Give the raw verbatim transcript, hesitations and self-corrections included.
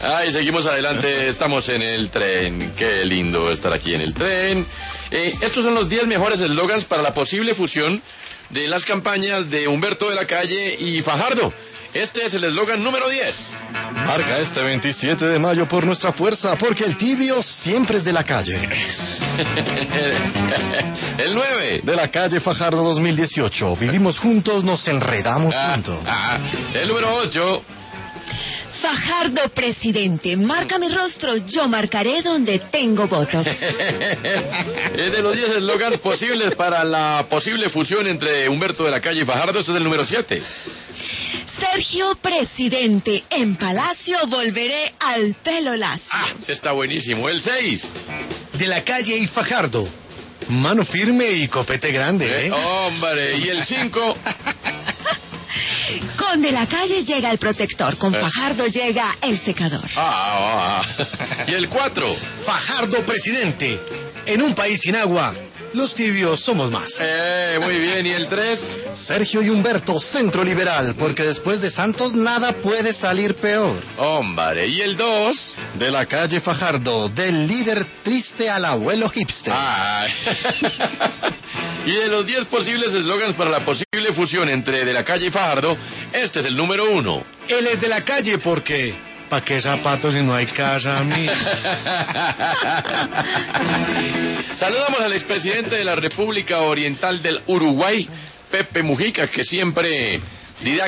Ay, seguimos adelante, estamos en el tren. Qué lindo estar aquí en el tren. Eh, estos son los diez mejores eslogans para la posible fusión de las campañas de Humberto de la Calle y Fajardo. Este es el eslogan número diez. Marca este veintisiete de mayo por nuestra fuerza, porque el tibio siempre es de la calle. El nueve. De la Calle Fajardo dos mil dieciocho. Vivimos juntos, nos enredamos Ah, juntos. ah, el número ocho. Fajardo presidente, marca mi rostro, yo marcaré donde tengo botox. Es de los diez eslogans posibles para la posible fusión entre Humberto de la Calle y Fajardo. Este es el número siete. Sergio presidente, en Palacio volveré al pelo lacio. Ah, ese está buenísimo. El seis. De la Calle y Fajardo. Mano firme y copete grande, ¿eh? Eh, hombre, y el cinco. Con De la Calle llega el protector, con Fajardo llega el secador. Ah, ah. Y el cuatro. Fajardo presidente. En un país sin agua, los tibios somos más. Eh, muy bien. Y el tres. Sergio y Humberto, centro liberal, porque después de Santos nada puede salir peor. Hombre, y el dos. De la Calle Fajardo, del líder triste al abuelo hipster. Ah. Y de los diez posibles eslogans para la posible fusión entre De la Calle y Fajardo, este es el número uno. Él es de la calle porque... ¿Pa' qué zapatos si no hay casa, amigo? Saludamos al expresidente de la República Oriental del Uruguay, Pepe Mujica, que siempre